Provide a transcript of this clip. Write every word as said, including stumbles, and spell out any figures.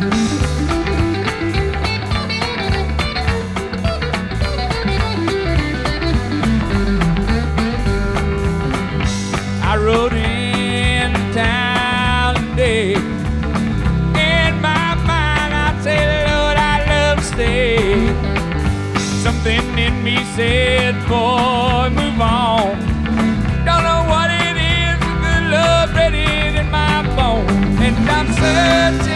I rode in town today. In my mind, I say, Lord, I love to stay. Something in me said, boy,